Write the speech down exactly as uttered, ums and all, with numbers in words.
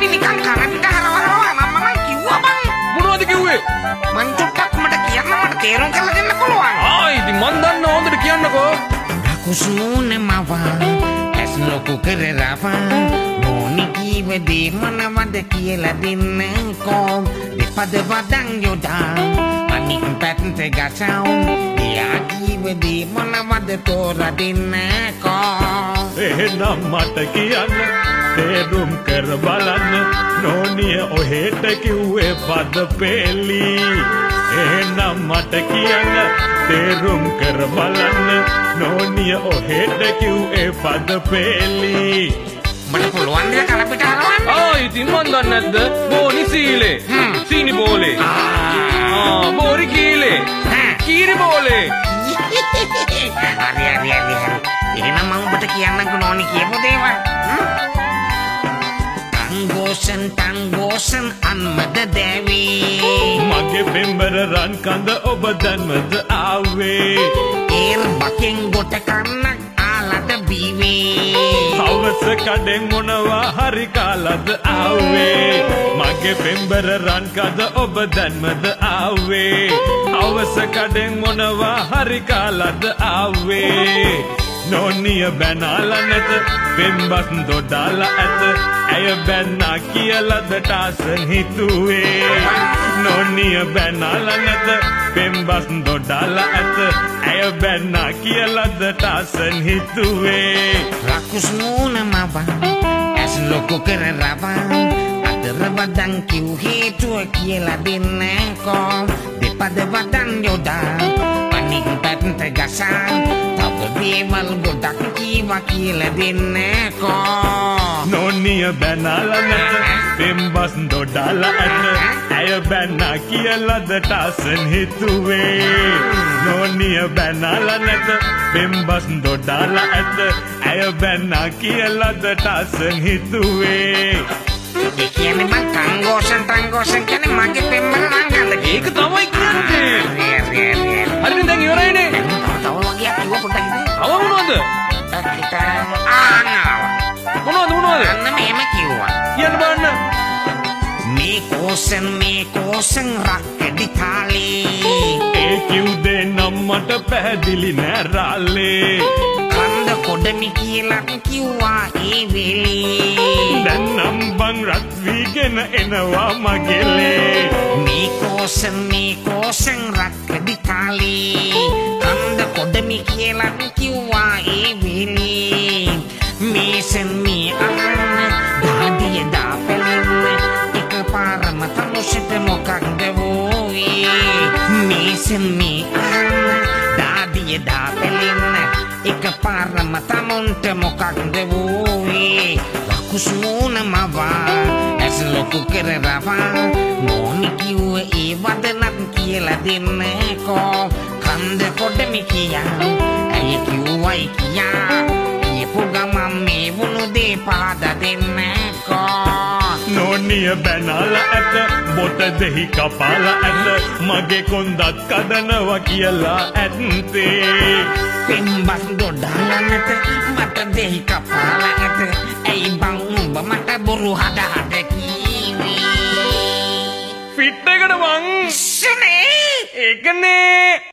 Noni nikan kana pita harawa mama nang kiwwa bang. මොනවද කිව්වේ? මං චුට්ටක් මට කියන්න මට තේරුම් කරලා දෙන්න පුළුවන්. ආ ඉතින් මන් දන්න හොඳට කියන්නකෝ. රකුස්මුණ මවා ඇස් ලොකු කරරවා නෝනි කීවදේ මොනවද කියලා දෙන්නකෝ. දෙපද වදන් යොදා අනික් පැත්තට ගසවුන් එයා කීවදේ මොනවද තෝරා දෙන්නකෝ. එහෙනම් මට කියන්න තේරුම් කර බලන්න නෝනිය ඔහෙට කිව්වේ පද පෙළි. එහෙනම් මට කියන්න තේරුම් කර බලන්න නෝනිය ඔහෙට කිව්වේ පද පෙළි. මට පුළුවන් ද කලපිට හරවන්න? ආ ඉතින් මන් දන්නේ නැද්ද? බෝනි සීලේ. සීනි බෝලේ. ආ බෝරි කීලේ. කීරි බෝලේ. හරි හරි හරි හරි. එහෙනම් මම ඔබට කියන්නකෝ නෝනි කියපු දේවල්. Tanggosen tanggosen අන්මද දැවී මගේ පෙම්බර රන් කඳ ඔබ දැන්මද ආවේ. ඒර් බකෙන් ගොට කන්නක් ආලද බීවේ. හවස කඩෙන් මොනවා හරි කාලද ආවේ. මගේ පෙම්බර රන් කඳ ඔබ දැන්මද ආවේ. හවස කඩෙන් මොනවා හරි කාලද ආවේ. නෝනිය බැනාලා නැත පෙම්බස් දොඩාලා ඇත. ඇය බැන්නා කියලාද ටාසන් හිතුවේ. නෝනිය බැනාලා නැත පෙම්බස් දොඩාලා ඇත. ඇය බැන්නා කියලාද ටාසන් හිතුවේ. රකුස් මූණ මවා ඇස් ලොකු කරරවා අතර වදන් කිව් හේතුව කියලා දෙන්නකෝ. දෙපද වදන් යොදා අනික් පැත්තට ගසා තව දේවල් ගොඩක් කීවා කියලා දෙන්නකෝ. නෝනිය බැනාලා නැත පෙම්බස් දොඩාලා ඇත. ඇය බැන්නා කියලාද ටාසන් හිතුවේ. නෝනිය බැනාලා නැත පෙම්බස් දොඩාලා ඇත. ඇය බැන්නා කියලාද ටාසන් හිතුවේ. ඒ කියන්නේ මං තංගෝසන් තංගෝසන් කියන්නේ මගේ පෙම්බර නම් ගන්න. ඒක තමයි කියන්නේ. හරිද දැන් ඉවරයිනේ. තව වගේ කිව්ව පොඩ්ඩක් ඉතින්. තව මොනවද? මොනවද මොනවද? අන්න මෙහෙම කිව්වා. කියන්න බලන්න. මේ කෝසන් මේ කෝසන් රක්කඩි තාලේ. ඒ කිව්දේ නම් මට පැහැදිලි නෑ රාලේ. කන්ද කොඩමි කියලා කිව්වා ඒ වෙලේ. දැන් නම් බං රත් වීගෙන එනවා මගෙලේ. මේ කෝසන් මේ කෝසන් රක්කඩි තාලේ. කන්ද කොඩමි කියලා කිව්වා ඒ වෙලේ. මේසන් මේ අහන්න දාඩිය දාපෙලෙන්න එකපාරම තමුසෙට මොකක්ද වූයේ. මේසන් මේ අහන්න දාඩිය දාපෙලෙන්න එකපාරම තමුන්ට මොකක්ද වූයේ. රකුස් මූණ මවා ඇස් ලොකු කරරවා නෝනි කිව්ව ඒ වදනක් කියලා දෙන්නකෝ. කන්ද කොඩමි කියා ඇය කිව්වයි කියා පුගමම් මේ වුණු දේ පාදා දෙන්නකෝ. නෝනිය බැනාලා ඇත බොට දෙහි කපාලා ඇත. මගේ කොන්දත් කදනවා කියලා ඇත්තේ. පෙම්බස් දොඩාලා නැත මට දෙහි කපාලා ඇත. ඇයි බං උඹ මට බොරු හද හද කීවේ. ෆිට් එකට මං සනේ ඒකනේ.